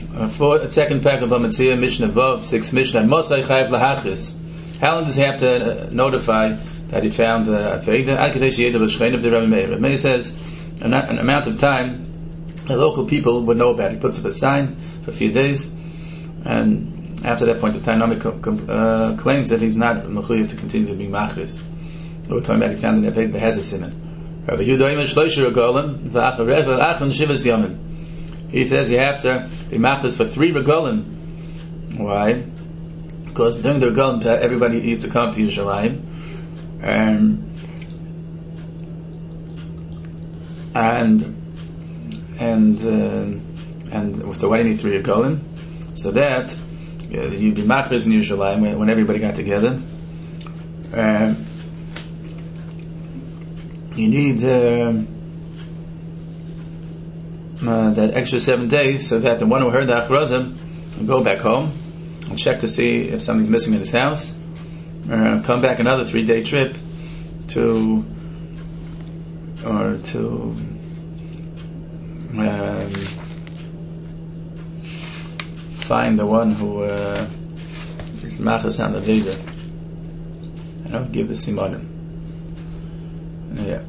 Second pack of Bamitzia, Mishnah Vav, 6 Mishnah. Mosai Chayav Lahachris. How long does he have to notify that he found the Feida? Akadesh Yeda B'Shchein of the Rabbi Meir. Rabbi Meir says an amount of time the local people would know about it. He puts up a sign for a few days, and after that point of time, Nami claims that he's not mechuyev to continue to be machris. We're talking about he found an Feida that has a simon. Rabbi Yehuda Imer Shloisha Regalim v'Acharev v'Achon Shivas Yomim. He says you have to be machris for 3 regalim. Why? Because during the regalim, everybody needs to come to Yerushalayim, and so why do you need 3 regalim? So that you'd be machris in Yerushalayim when everybody got together. You need that extra 7 days, so that the one who heard the achrazah will go back home and check to see if something's missing in his house, come back another 3-day trip to find the one who is machas on the Veda, and I'll give the simanim. Yeah.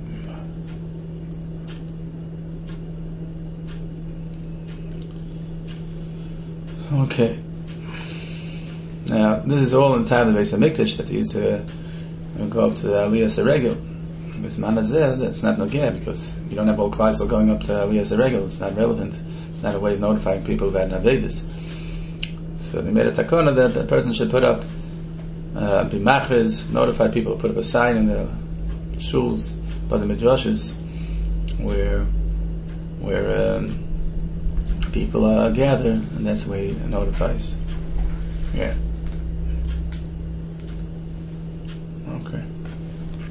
Okay. Now, this is all in the time of the Beis HaMikdash that they used to go up to the Aliyah Seregel. That's not nogeh, because you don't have all Klaisel going up to Aliyah Seregel. It's not relevant. It's not a way of notifying people about Navedis. So they made a takona that the person should put up be machriz, notify people, put up a sign in the shuls, by the midrashes, where people gather, and that's the way it notifies. Yeah. Okay.